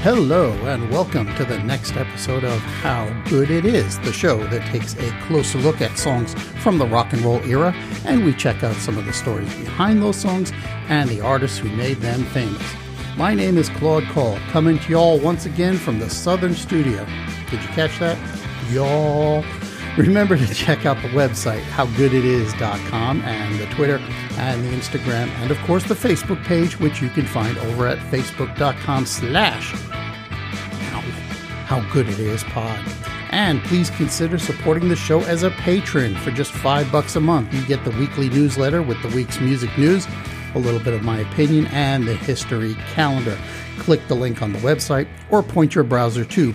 Hello and welcome to the next episode of How Good It Is, the show that takes a closer look at songs from the rock and roll era, and we check out some of the stories behind those songs and the artists who made them famous. My name is Claude Cole, coming to y'all once again from the Southern Studio. Did you catch that? Y'all. Remember to check out the website, howgooditis.com, and the Twitter and the Instagram, and of course the Facebook page, which you can find over at facebook.com/HowGoodItIsPod. And please consider supporting the show as a patron. For just $5 a month, you get the weekly newsletter with the week's music news, a little bit of my opinion, and the history calendar. Click the link on the website or point your browser to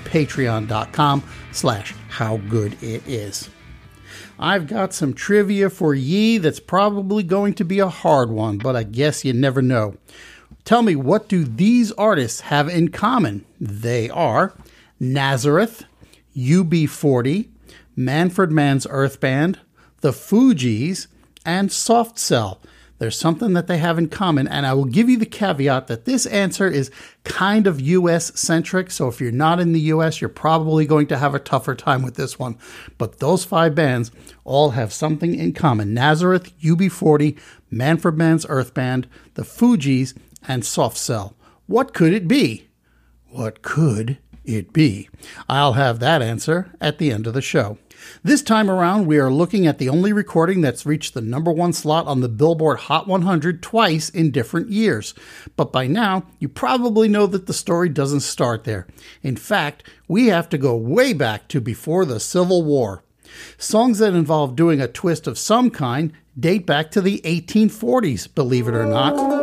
patreon.com/howgooditis. I've got some trivia for ye that's probably going to be a hard one, but I guess you never know. Tell me, what do these artists have in common? They are Nazareth, UB40, Manfred Mann's Earth Band, the Fugees, and Soft Cell. There's something that they have in common, and I will give you the caveat that this answer is kind of U.S.-centric, so if you're not in the U.S., you're probably going to have a tougher time with this one. But those 5 bands all have something in common. Nazareth, UB40, Manfred Mann's Earth Band, the Fugees, and Soft Cell. What could it be? What could it be? I'll have that answer at the end of the show. This time around, we are looking at the only recording that's reached the #1 slot on the Billboard Hot 100 twice in different years. But by now, you probably know that the story doesn't start there. In fact, we have to go way back to before the Civil War. Songs that involve doing a twist of some kind date back to the 1840s, believe it or not.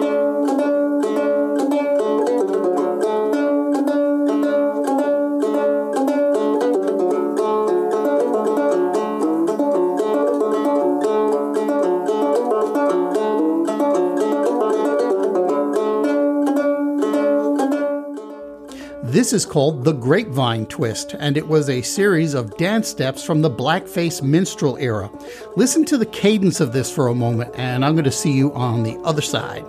This is called the Grapevine Twist, and it was a series of dance steps from the blackface minstrel era. Listen to the cadence of this for a moment, and I'm going to see you on the other side.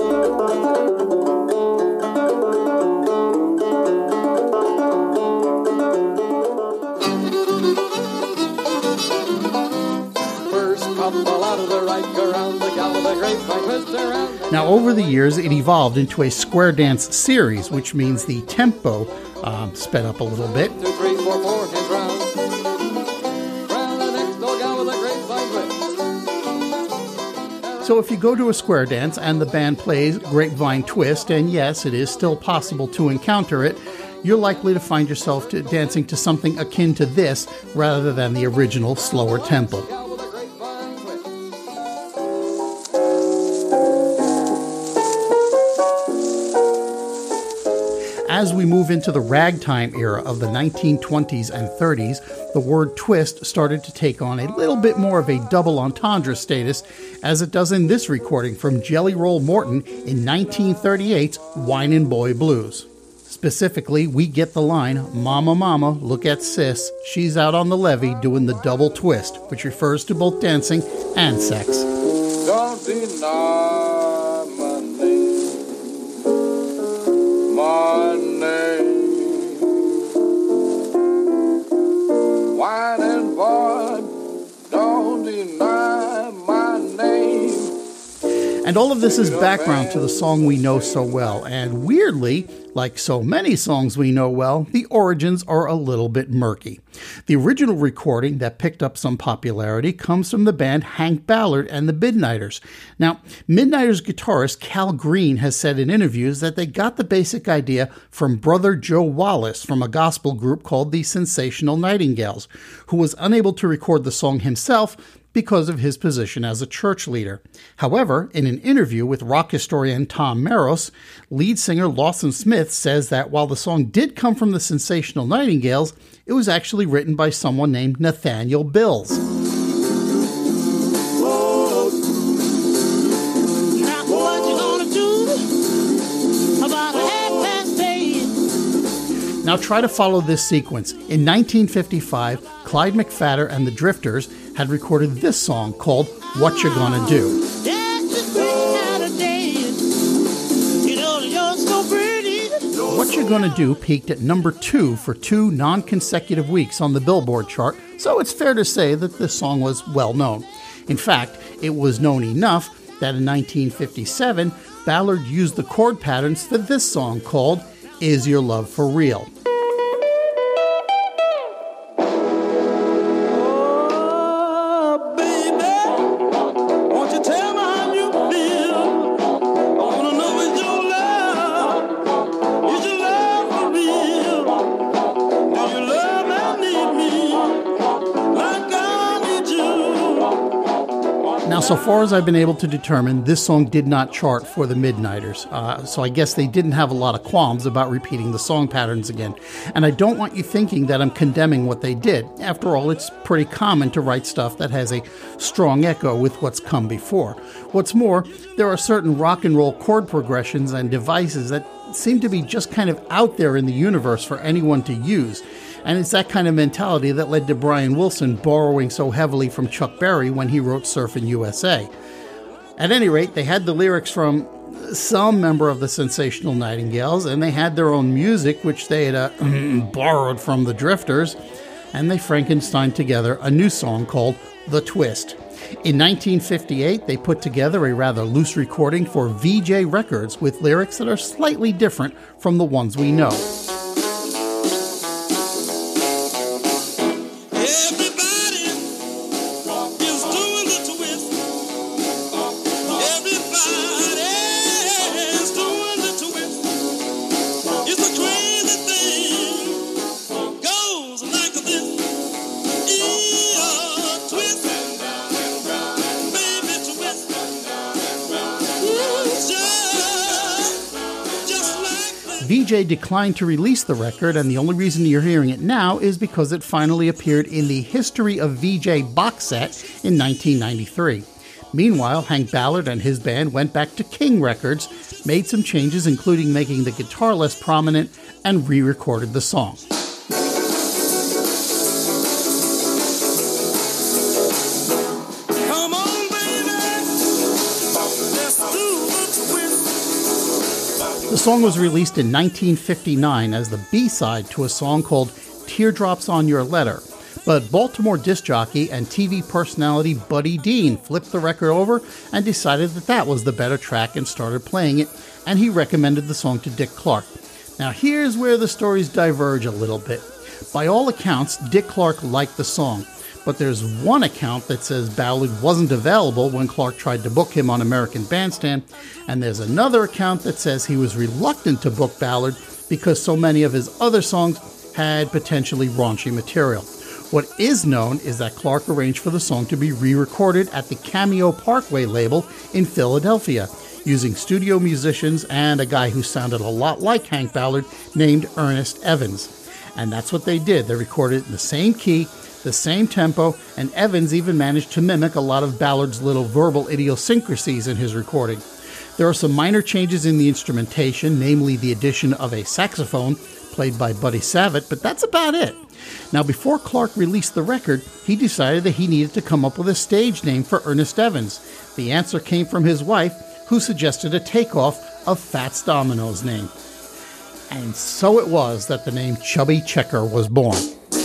Now, over the years, it evolved into a square dance series, which means the tempo sped up a little bit. 2, 3, 4, 4, hands round. Round the next dog out with a grapevine twist. So if you go to a square dance and the band plays Grapevine Twist, and yes, it is still possible to encounter it, you're likely to find yourself dancing to something akin to this rather than the original slower tempo. As we move into the ragtime era of the 1920s and 30s, the word twist started to take on a little bit more of a double entendre status, as it does in this recording from Jelly Roll Morton in 1938's Whinin' Boy Blues. Specifically, we get the line, "Mama, mama, look at sis, she's out on the levee doing the double twist," which refers to both dancing and sex. Don't deny my name, my name. Whining boy, don't deny my name. And all of this is background to the song we know so well, and weirdly, like so many songs we know well, the origins are a little bit murky. The original recording that picked up some popularity comes from the band Hank Ballard and the Midnighters. Now, Midnighters guitarist Cal Green has said in interviews that they got the basic idea from brother Joe Wallace from a gospel group called the Sensational Nightingales, who was unable to record the song himself because of his position as a church leader. However, in an interview with rock historian Tom Meros, lead singer Lawson Smith says that while the song did come from the Sensational Nightingales, it was actually written by someone named Nathaniel Bills. Now try to follow this sequence. In 1955, Clyde McPhatter and the Drifters had recorded this song called What You Gonna Do. What What You Gonna Do peaked at number 2 for 2 non-consecutive weeks on the Billboard chart, so it's fair to say that this song was well known. In fact, it was known enough that in 1957, Ballard used the chord patterns for this song called Is Your Love For Real? Now, so far as I've been able to determine, this song did not chart for the Midnighters, so I guess they didn't have a lot of qualms about repeating the song patterns again. And I don't want you thinking that I'm condemning what they did. After all, it's pretty common to write stuff that has a strong echo with what's come before. What's more, there are certain rock and roll chord progressions and devices that seem to be just kind of out there in the universe for anyone to use. And it's that kind of mentality that led to Brian Wilson borrowing so heavily from Chuck Berry when he wrote Surfin' USA. At any rate, they had the lyrics from some member of the Sensational Nightingales, and they had their own music, which they had borrowed from the Drifters, and they Frankensteined together a new song called The Twist. In 1958, they put together a rather loose recording for VJ Records with lyrics that are slightly different from the ones we know. VJ declined to release the record, and the only reason you're hearing it now is because it finally appeared in the History of VJ box set in 1993. Meanwhile, Hank Ballard and his band went back to King Records, made some changes including making the guitar less prominent, and re-recorded the song. The song was released in 1959 as the B-side to a song called Teardrops on Your Letter, but Baltimore disc jockey and TV personality Buddy Dean flipped the record over and decided that that was the better track and started playing it, and he recommended the song to Dick Clark. Now here's where the stories diverge a little bit. By all accounts, Dick Clark liked the song, but there's one account that says Ballard wasn't available when Clark tried to book him on American Bandstand, and there's another account that says he was reluctant to book Ballard because so many of his other songs had potentially raunchy material. What is known is that Clark arranged for the song to be re-recorded at the Cameo Parkway label in Philadelphia, using studio musicians and a guy who sounded a lot like Hank Ballard named Ernest Evans. And that's what they did. They recorded it in the same key, the same tempo, and Evans even managed to mimic a lot of Ballard's little verbal idiosyncrasies in his recording. There are some minor changes in the instrumentation, namely the addition of a saxophone played by Buddy Savitt, but that's about it. Now, before Clark released the record, he decided that he needed to come up with a stage name for Ernest Evans. The answer came from his wife, who suggested a takeoff of Fats Domino's name. And so it was that the name Chubby Checker was born.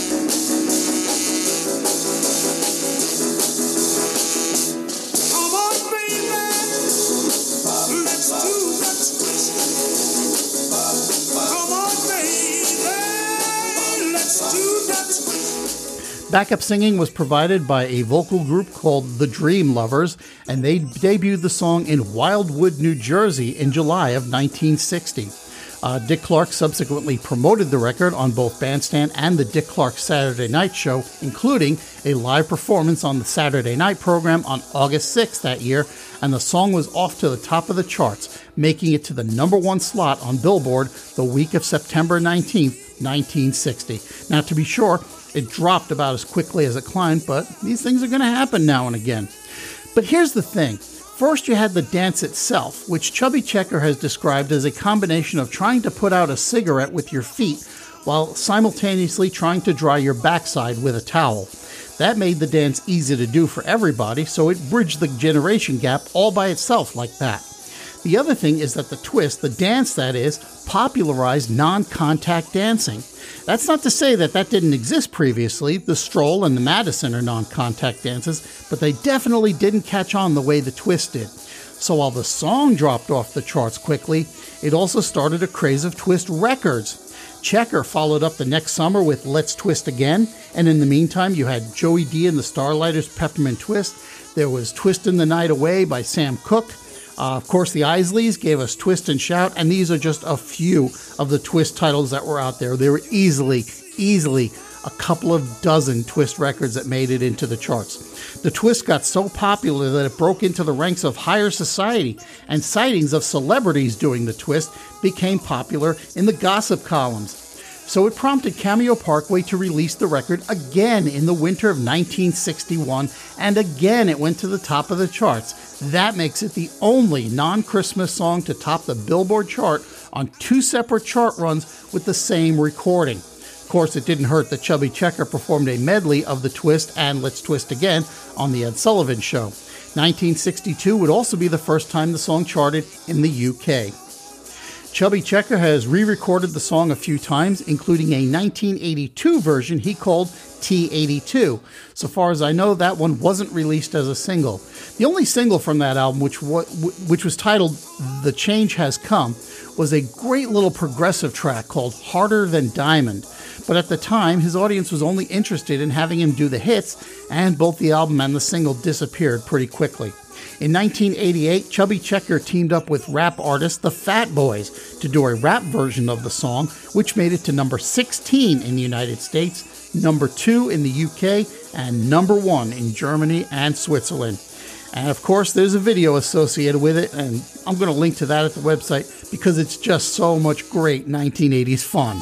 Backup singing was provided by a vocal group called the Dream Lovers, and they debuted the song in Wildwood, New Jersey in July of 1960. Dick Clark subsequently promoted the record on both Bandstand and the Dick Clark Saturday Night Show, including a live performance on the Saturday Night program on August 6th that year, and the song was off to the top of the charts, making it to the #1 slot on Billboard the week of September 19th, 1960. Now, to be sure, it dropped about as quickly as it climbed, but these things are going to happen now and again. But here's the thing. First, you had the dance itself, which Chubby Checker has described as a combination of trying to put out a cigarette with your feet while simultaneously trying to dry your backside with a towel. That made the dance easy to do for everybody, so it bridged the generation gap all by itself like that. The other thing is that the twist, the dance that is, popularized non-contact dancing. That's not to say that that didn't exist previously. The Stroll and the Madison are non-contact dances, but they definitely didn't catch on the way the twist did. So while the song dropped off the charts quickly, it also started a craze of twist records. Checker followed up the next summer with Let's Twist Again, and in the meantime you had Joey D and the Starlighters' Peppermint Twist. There was Twistin' the Night Away by Sam Cooke. Of course, the Isleys gave us Twist and Shout, and these are just a few of the twist titles that were out there. There were easily a couple of dozen twist records that made it into the charts. The twist got so popular that it broke into the ranks of higher society, and sightings of celebrities doing the twist became popular in the gossip columns. So it prompted Cameo Parkway to release the record again in the winter of 1961, and again it went to the top of the charts. That makes it the only non-Christmas song to top the Billboard chart on two separate chart runs with the same recording. Of course, it didn't hurt that Chubby Checker performed a medley of the twist and Let's Twist Again on The Ed Sullivan Show. 1962 would also be the first time the song charted in the UK. Chubby Checker has re-recorded the song a few times, including a 1982 version he called T82. So far as I know, that one wasn't released as a single. The only single from that album, which was titled The Change Has Come, was a great little progressive track called Harder Than Diamond. But at the time, his audience was only interested in having him do the hits, and both the album and the single disappeared pretty quickly. In 1988, Chubby Checker teamed up with rap artist The Fat Boys to do a rap version of the song, which made it to number 16 in the United States, number 2 in the UK, and number 1 in Germany and Switzerland. And of course, there's a video associated with it, and I'm going to link to that at the website because it's just so much great 1980s fun.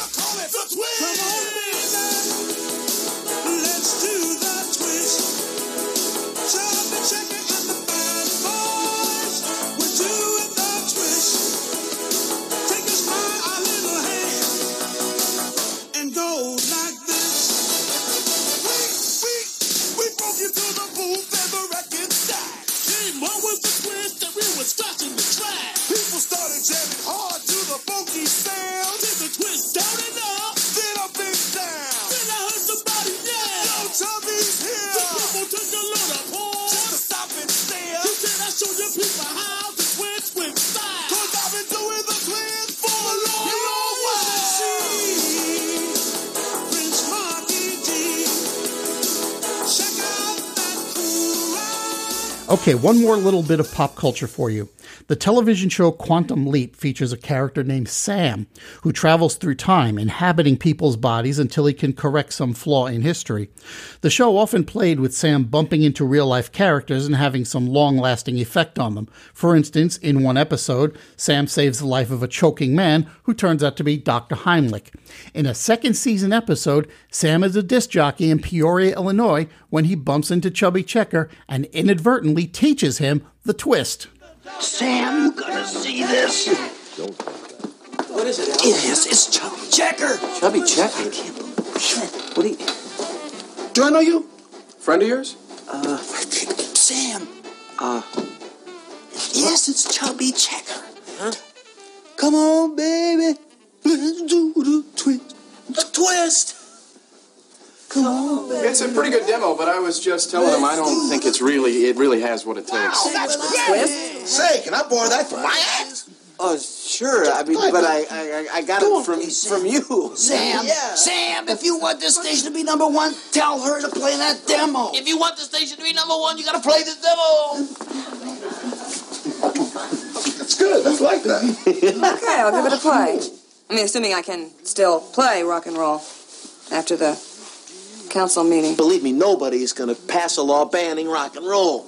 Okay, one more little bit of pop culture for you. The television show Quantum Leap features a character named Sam, who travels through time, inhabiting people's bodies until he can correct some flaw in history. The show often played with Sam bumping into real-life characters and having some long-lasting effect on them. For instance, in one episode, Sam saves the life of a choking man who turns out to be Dr. Heimlich. In a second season episode, Sam is a disc jockey in Peoria, Illinois, when he bumps into Chubby Checker and inadvertently teaches him the twist. Sam, you gotta see this. What is it, Al? It's Chubby Checker. Chubby Checker? I can't believe it. What do you... Do I know you? Friend of yours? Sam. Yes, it's Chubby Checker. Huh? Come on, baby. Let's do the twist. The twist. Come on, baby. It's a pretty good demo, but I was just telling him I don't think it really has what it takes. Oh, that's the twist. Say, can I borrow that for my ass? Oh, sure. I mean, but I got it from you. Sam, Yeah. Sam, if you want this station to be number one, tell her to play that demo. If you want the station to be number one, you gotta play this demo. That's good. I like that. Okay, I'll give it a play. I mean, assuming I can still play rock and roll after the council meeting. Believe me, nobody's going to pass a law banning rock and roll.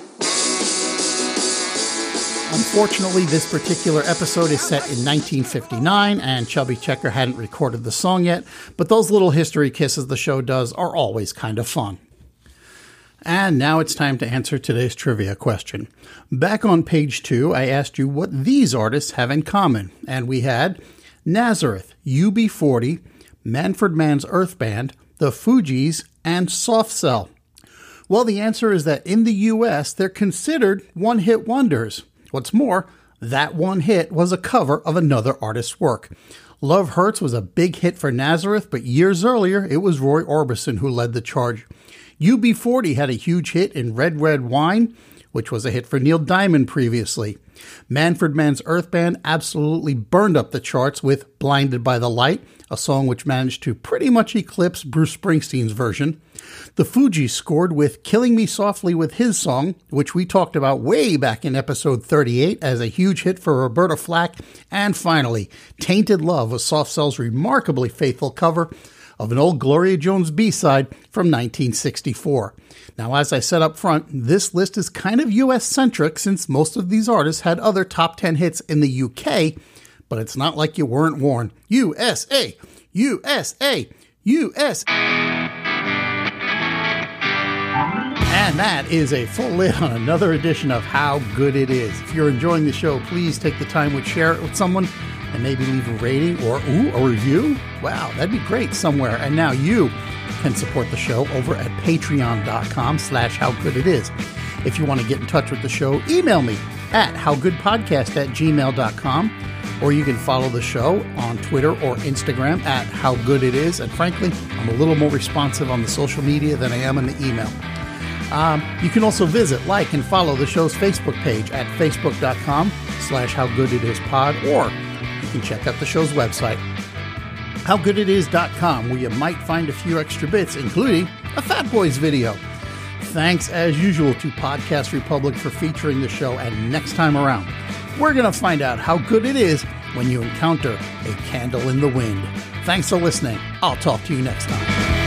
Unfortunately, this particular episode is set in 1959, and Chubby Checker hadn't recorded the song yet, but those little history kisses the show does are always kind of fun. And now it's time to answer today's trivia question. Back on page 2, I asked you what these artists have in common, and we had Nazareth, UB40, Manfred Mann's Earth Band, the Fugees, and Soft Cell. Well, the answer is that in the U.S., they're considered one-hit wonders. What's more, that one hit was a cover of another artist's work. Love Hurts was a big hit for Nazareth, but years earlier, it was Roy Orbison who led the charge. UB40 had a huge hit in Red Red Wine, which was a hit for Neil Diamond previously. Manfred Mann's Earth Band absolutely burned up the charts with Blinded by the Light, a song which managed to pretty much eclipse Bruce Springsteen's version. The Fugees scored with Killing Me Softly with his song, which we talked about way back in episode 38 as a huge hit for Roberta Flack. And finally, Tainted Love was Soft Cell's remarkably faithful cover of an old Gloria Jones B-side from 1964. Now, as I said up front, this list is kind of US-centric since most of these artists had other top 10 hits in the UK, but it's not like you weren't warned. USA! USA! USA! And that is a full lid on another edition of How Good It Is. If you're enjoying the show, please take the time to share it with someone and maybe leave a rating or a review. Wow, that'd be great somewhere. And now you can support the show over at patreon.com/howgooditis. If you want to get in touch with the show, email me at howgoodpodcast@gmail.com, or you can follow the show on Twitter or Instagram at howgooditis. And frankly, I'm a little more responsive on the social media than I am in the email. You can also like, and follow the show's Facebook page at facebook.com/howgooditispod, or you can check out the show's website, howgooditis.com, where you might find a few extra bits, including a Fat Boys video. Thanks, as usual, to Podcast Republic for featuring the show, and next time around, we're going to find out how good it is when you encounter a candle in the wind. Thanks for listening. I'll talk to you next time.